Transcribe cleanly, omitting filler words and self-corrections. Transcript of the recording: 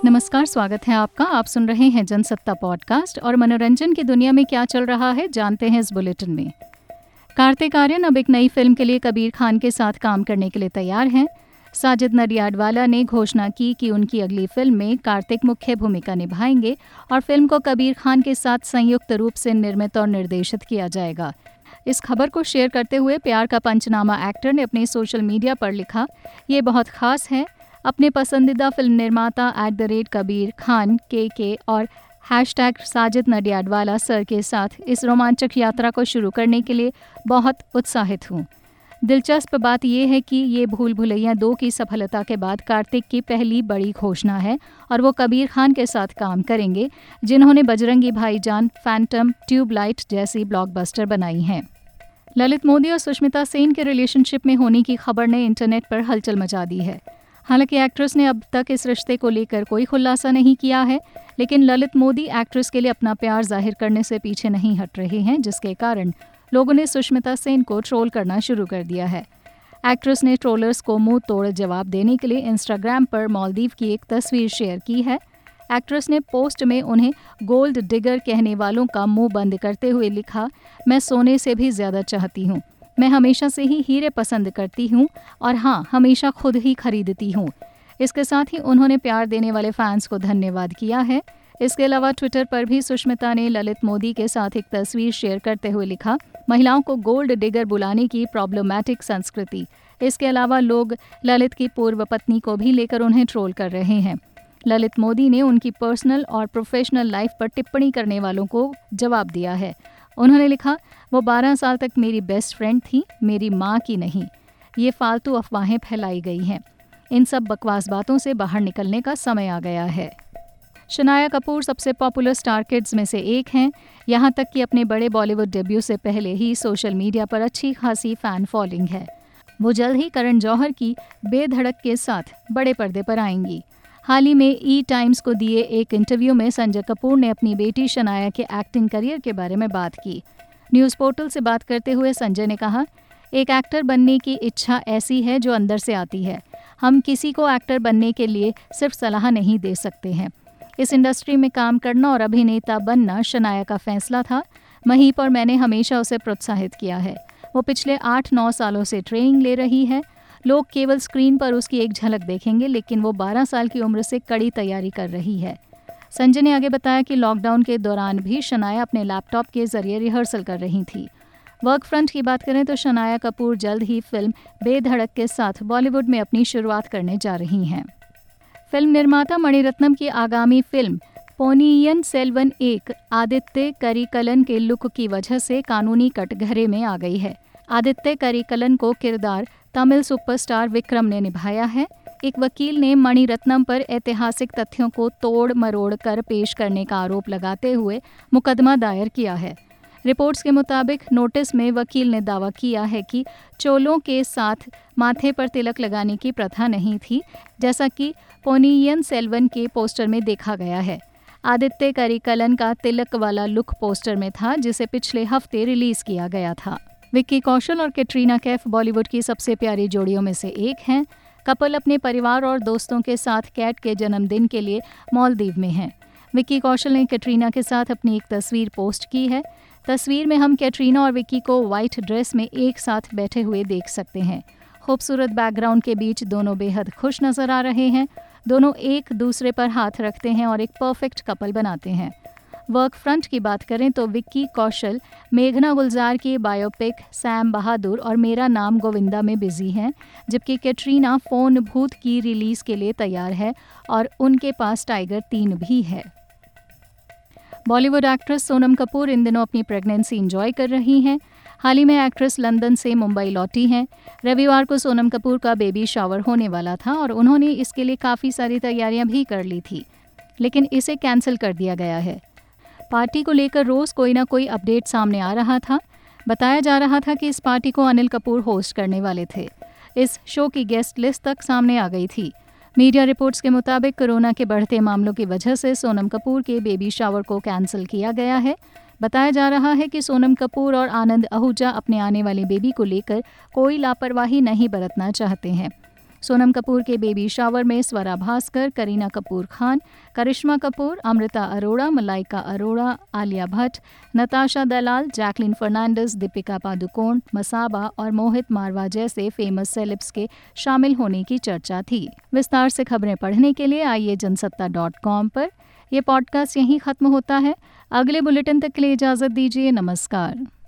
नमस्कार, स्वागत है आपका। आप सुन रहे हैं जनसत्ता पॉडकास्ट और मनोरंजन की दुनिया में क्या चल रहा है जानते हैं इस बुलेटिन में। कार्तिक आर्यन अब एक नई फिल्म के लिए कबीर खान के साथ काम करने के लिए तैयार हैं। साजिद नडियाडवाला ने घोषणा की कि उनकी अगली फिल्म में कार्तिक मुख्य भूमिका निभाएंगे और फिल्म को कबीर खान के साथ संयुक्त रूप से निर्मित और निर्देशित किया जाएगा। इस खबर को शेयर करते हुए प्यार का पंचनामा एक्टर ने अपने सोशल मीडिया पर लिखा, ये बहुत खास है। अपने पसंदीदा फिल्म निर्माता @कबीर खान के और #साजिद नडियाडवाला सर के साथ इस रोमांचक यात्रा को शुरू करने के लिए बहुत उत्साहित हूँ। दिलचस्प बात यह है कि ये भूल भुलैया 2 की सफलता के बाद कार्तिक की पहली बड़ी घोषणा है और वो कबीर खान के साथ काम करेंगे, जिन्होंने बजरंगी भाईजान, फैंटम, ट्यूबलाइट जैसी ब्लॉकबस्टर बनाई हैं। ललित मोदी और सुष्मिता सेन के रिलेशनशिप में होने की खबर ने इंटरनेट पर हलचल मचा दी है। हालांकि एक्ट्रेस ने अब तक इस रिश्ते को लेकर कोई खुलासा नहीं किया है, लेकिन ललित मोदी एक्ट्रेस के लिए अपना प्यार जाहिर करने से पीछे नहीं हट रहे हैं, जिसके कारण लोगों ने सुष्मिता सेन को ट्रोल करना शुरू कर दिया है। एक्ट्रेस ने ट्रोलर्स को मुंह तोड़ जवाब देने के लिए इंस्टाग्राम पर मालदीव की एक तस्वीर शेयर की है। एक्ट्रेस ने पोस्ट में उन्हें गोल्ड डिगर कहने वालों का मुंह बंद करते हुए लिखा, मैं सोने से भी ज्यादा चाहती हूँ। मैं हमेशा से ही हीरे पसंद करती हूँ और हाँ, हमेशा खुद ही खरीदती हूँ। इसके साथ ही उन्होंने प्यार देने वाले फैंस को धन्यवाद किया है। इसके अलावा ट्विटर पर भी सुष्मिता ने ललित मोदी के साथ एक तस्वीर शेयर करते हुए लिखा, महिलाओं को गोल्ड डिगर बुलाने की प्रॉब्लमैटिक संस्कृति। इसके अलावा लोग ललित की पूर्व पत्नी को भी लेकर उन्हें ट्रोल कर रहे हैं। ललित मोदी ने उनकी पर्सनल और प्रोफेशनल लाइफ पर टिप्पणी करने वालों को जवाब दिया है। उन्होंने लिखा, वो 12 साल तक मेरी बेस्ट फ्रेंड थी, मेरी माँ की नहीं। ये फालतू अफवाहें फैलाई गई हैं। इन सब बकवास बातों से बाहर निकलने का समय आ गया है। शनाया कपूर सबसे पॉपुलर स्टार किड्स में से एक हैं। यहाँ तक कि अपने बड़े बॉलीवुड डेब्यू से पहले ही सोशल मीडिया पर अच्छी खासी फैन फॉलोइंग है। वो जल्द ही करण जौहर की बेधड़क के साथ बड़े पर्दे पर आएंगी। हाल ही में टाइम्स को दिए एक इंटरव्यू में संजय कपूर ने अपनी बेटी शनाया के एक्टिंग करियर के बारे में बात की। न्यूज़ पोर्टल से बात करते हुए संजय ने कहा, एक एक्टर बनने की इच्छा ऐसी है जो अंदर से आती है। हम किसी को एक्टर बनने के लिए सिर्फ सलाह नहीं दे सकते हैं। इस इंडस्ट्री में काम करना और अभिनेता बनना शनाया का फैसला था। महीप और मैंने हमेशा उसे प्रोत्साहित किया है। वो पिछले 8-9 सालों से ट्रेनिंग ले रही है। लोग केवल स्क्रीन पर उसकी एक झलक देखेंगे, लेकिन वो 12 साल की उम्र से कड़ी तैयारी कर रही है। संजय ने आगे बताया कि लॉकडाउन के दौरान भी शनाया अपने लैपटॉप के जरिए रिहर्सल कर रही थी। वर्क फ्रंट की बात करें तो शनाया कपूर जल्द ही फिल्म बेधड़क के साथ बॉलीवुड में अपनी शुरुआत करने जा रही हैं। फिल्म निर्माता मणिरत्नम की आगामी फिल्म पोनियन सेल्वन एक आदित्य करिकलन के लुक की वजह से कानूनी कटघरे में आ गई है। आदित्य करिकलन को किरदार तमिल सुपरस्टार विक्रम ने निभाया है। एक वकील ने मणिरत्नम पर ऐतिहासिक तथ्यों को तोड़ मरोड़ कर पेश करने का आरोप लगाते हुए मुकदमा दायर किया है। रिपोर्ट्स के मुताबिक नोटिस में वकील ने दावा किया है कि चोलों के साथ माथे पर तिलक लगाने की प्रथा नहीं थी, जैसा कि पोनियन सेल्वन के पोस्टर में देखा गया है। आदित्य करिकलन का तिलक वाला लुक पोस्टर में था, जिसे पिछले हफ्ते रिलीज किया गया था। विक्की कौशल और कैटरीना कैफ बॉलीवुड की सबसे प्यारी जोड़ियों में से एक हैं। कपल अपने परिवार और दोस्तों के साथ कैट के जन्मदिन के लिए मालदीव में हैं। विक्की कौशल ने कैटरीना के साथ अपनी एक तस्वीर पोस्ट की है। तस्वीर में हम कैटरीना और विक्की को व्हाइट ड्रेस में एक साथ बैठे हुए देख सकते हैं। खूबसूरत बैकग्राउंड के बीच दोनों बेहद खुश नजर आ रहे हैं। दोनों एक दूसरे पर हाथ रखते हैं और एक परफेक्ट कपल बनाते हैं। वर्क फ्रंट की बात करें तो विक्की कौशल मेघना गुलजार की बायोपिक सैम बहादुर और मेरा नाम गोविंदा में बिजी हैं, जबकि कैटरीना फोन भूत की रिलीज के लिए तैयार है और उनके पास टाइगर 3 भी है। बॉलीवुड एक्ट्रेस सोनम कपूर इन दिनों अपनी प्रेगनेंसी एंजॉय कर रही हैं। हाल ही में एक्ट्रेस लंदन से मुंबई लौटी हैं। रविवार को सोनम कपूर का बेबी शावर होने वाला था और उन्होंने इसके लिए काफ़ी सारी तैयारियां भी कर ली थी, लेकिन इसे कैंसिल कर दिया गया है। पार्टी को लेकर रोज़ कोई ना कोई अपडेट सामने आ रहा था। बताया जा रहा था कि इस पार्टी को अनिल कपूर होस्ट करने वाले थे। इस शो की गेस्ट लिस्ट तक सामने आ गई थी। मीडिया रिपोर्ट्स के मुताबिक कोरोना के बढ़ते मामलों की वजह से सोनम कपूर के बेबी शावर को कैंसिल किया गया है। बताया जा रहा है कि सोनम कपूर और आनंद आहूजा अपने आने वाले बेबी को लेकर कोई लापरवाही नहीं बरतना चाहते हैं। सोनम कपूर के बेबी शावर में स्वरा भास्कर, करीना कपूर खान, करिश्मा कपूर, अमृता अरोड़ा, मलाइका अरोड़ा, आलिया भट्ट, नताशा दलाल, जैकलिन फर्नांडिस, दीपिका पादुकोण, मसाबा और मोहित मारवा जैसे फेमस सेलेब्स के शामिल होने की चर्चा थी। विस्तार से खबरें पढ़ने के लिए आइए जनसत्ता.com पर। यह पॉडकास्ट यहीं खत्म होता है। अगले बुलेटिन तक के लिए इजाजत दीजिए। नमस्कार।